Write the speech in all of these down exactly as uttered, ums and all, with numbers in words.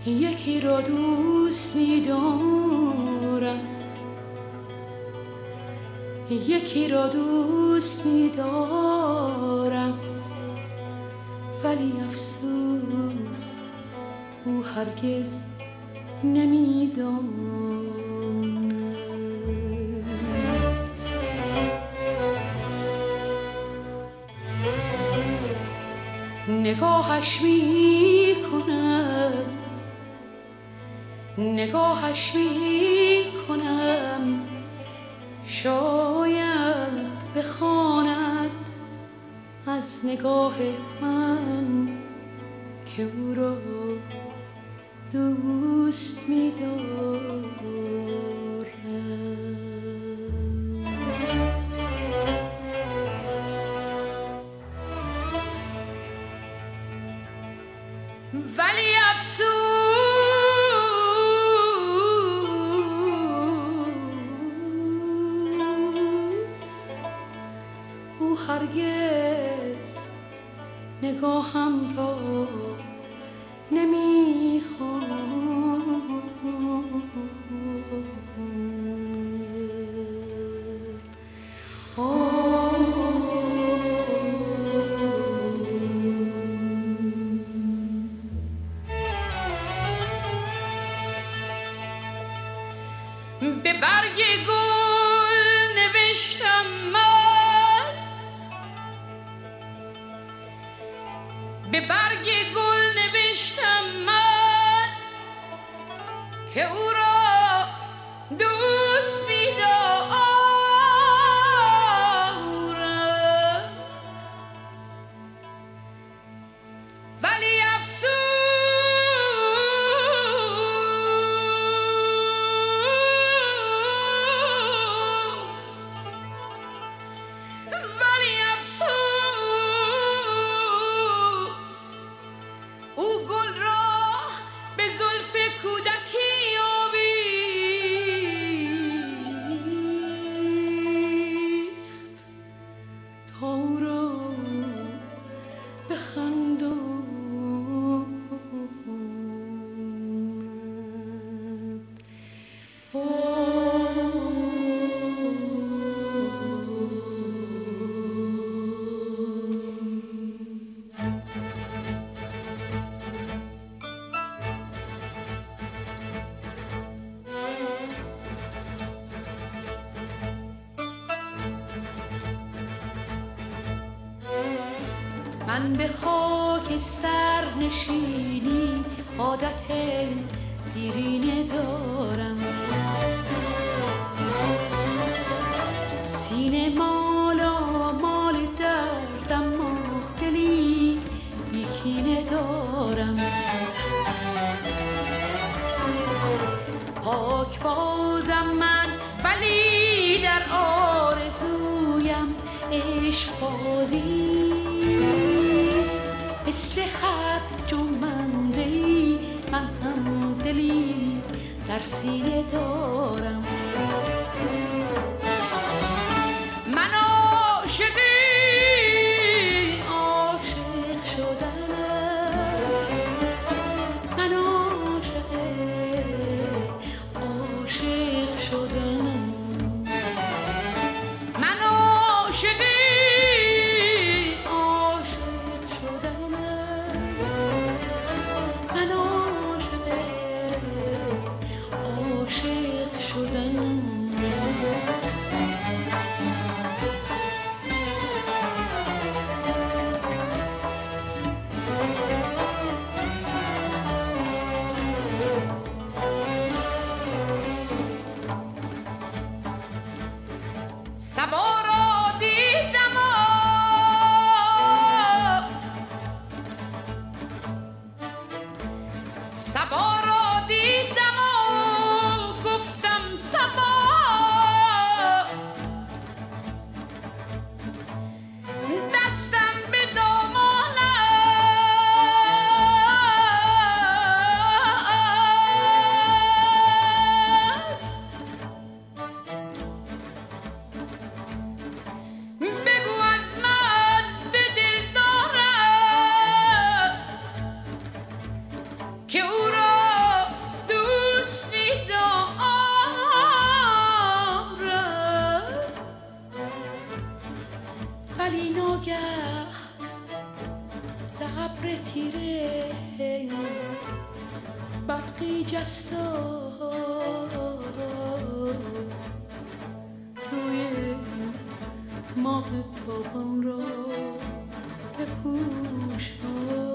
یکی را دوست می‌دارم، یکی را دوست می‌دارم، ولی افسوس او هرگز نمی‌داند. نگاهش می‌کنم، نگاهش می‌کنم، شاید بخواند از نگاه من که او را دوست می‌دارم. ولی افسوس او هرگز نگاهم را نمی‌خواند. به برگ گل نوشتم من، به برگ گل نوشتم من که او را دوست می‌دارم، ولی افسوس من به خاکستر نشینی عادت دیرینه دارم، سینه مالا مال دردم و دلی بیکینه دارم. پاک بازم من ولی در آرزویم عشق بازی مثل هر جمنده‌ای من هم دلی در سینه دارم. من عاشقی عاشق شدنم، من عاشق عاشق شدنم، من عاشقی عاشق شدن. برقی جستا روی ماه تابان را بپوشانی.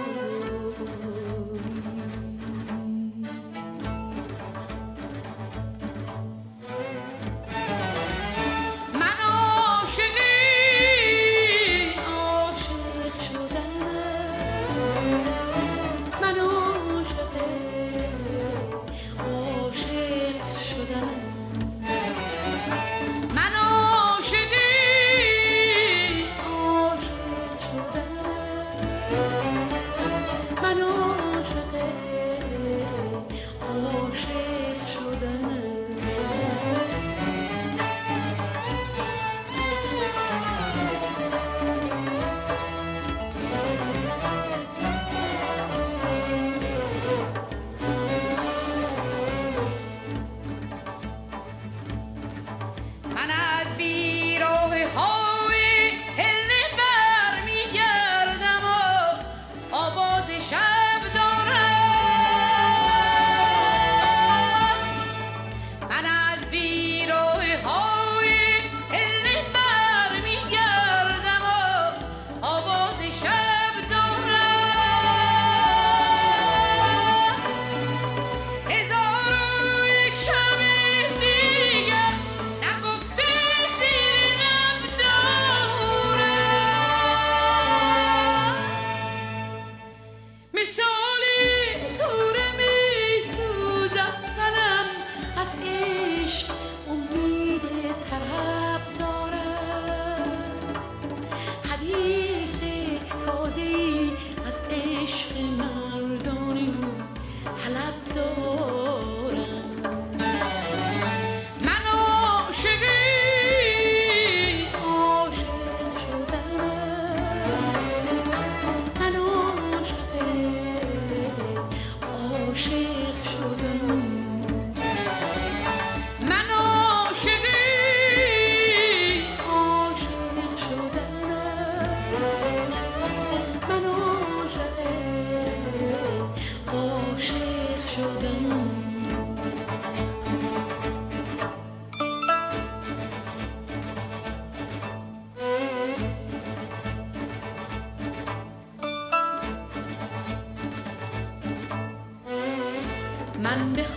من به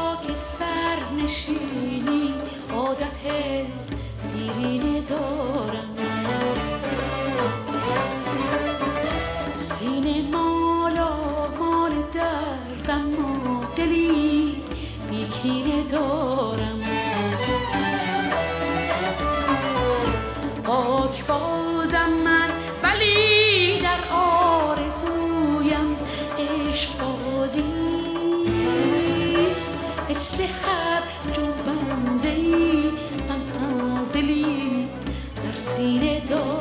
خاکستر نشینی عادت دیرینه دارم، سینه مالا مال دردم و دلی بیکینه دارم. پاک بازم من ولی در آرزویم عشق بازی مثل هر جنبنده ای من هم دلی در سینه دارم.